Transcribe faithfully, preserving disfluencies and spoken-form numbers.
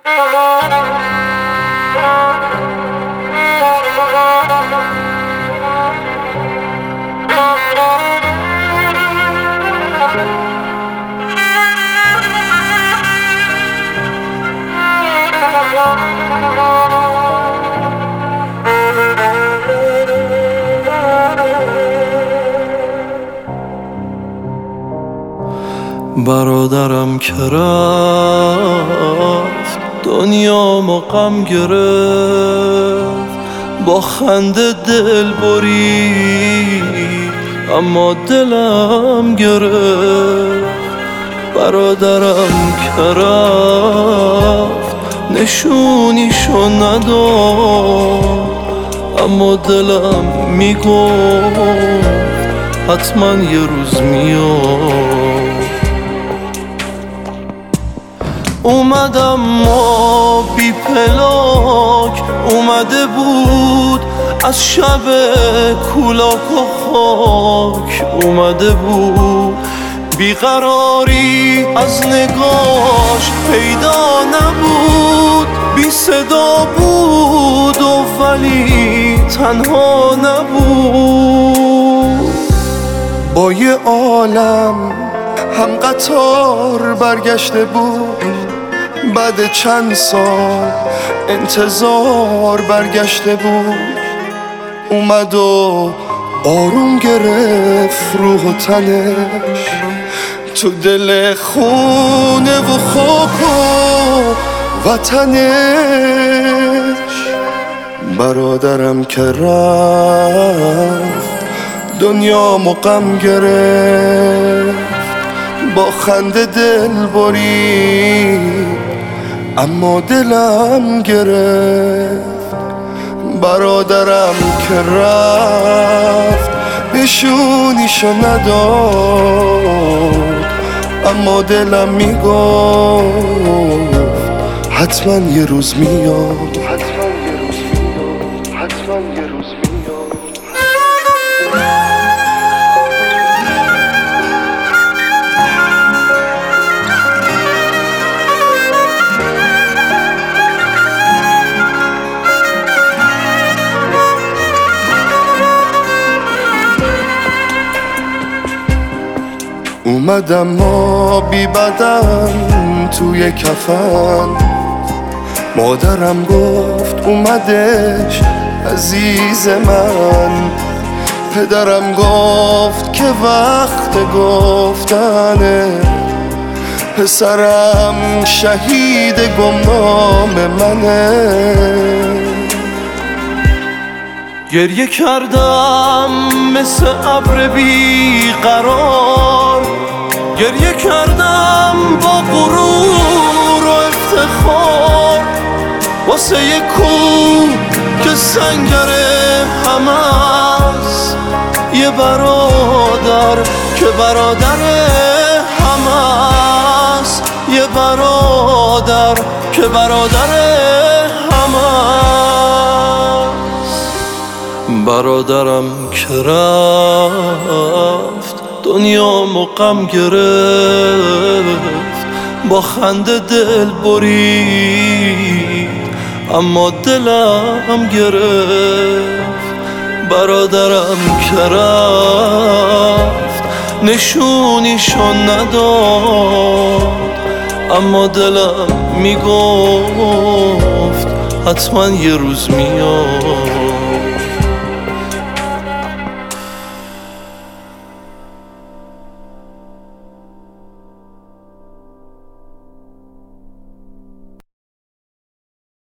برادرم که رفت دنیامو غم گرفت، با خنده دل برید اما دلم گرفت. برادرم که رفت نشونیشو نداد، اما دلم میگفت حتما یه روز میاد. اومدم ما بی پلاک، اومده بود از شب کولاک و خاک، اومده بود بیقراری از نگاش پیدا نبود، بی صدا بود و ولی تنها نبود. با یه عالم هم قطار برگشته بود، بعد چند سال انتظار برگشته بود. اومد و آروم گرفت روح و تنش، تو دل خونه و خاک و وطنش. برادرم که رفت دنیامو غم گرفت، با خنده دل برید اما دلم گرفت. برادرم که رفت نشونیشو نداد، اما دلم میگفت حتما یه روز میاد، حتما یه روز میاد، حتما یه روز میاد. اومدم ما بی بدن توی کفن، مادرم گفت اومدش عزیز من، پدرم گفت که وقت گفتنه، پسرم شهید گمنام منه. گریه کردم مثل ابر بیقرار، گریه کردم با غرور و افتخار، واسه یه کوه که سنگر همست، یه برادر که برادر همست، یه برادر که برادر همست. برادرم که رفت دنیامو غم گرفت، با خنده دل برید اما دلم گرفت. برادرم که رفت نشونیشو نداد، اما دلم میگفت حتما یه روز میاد.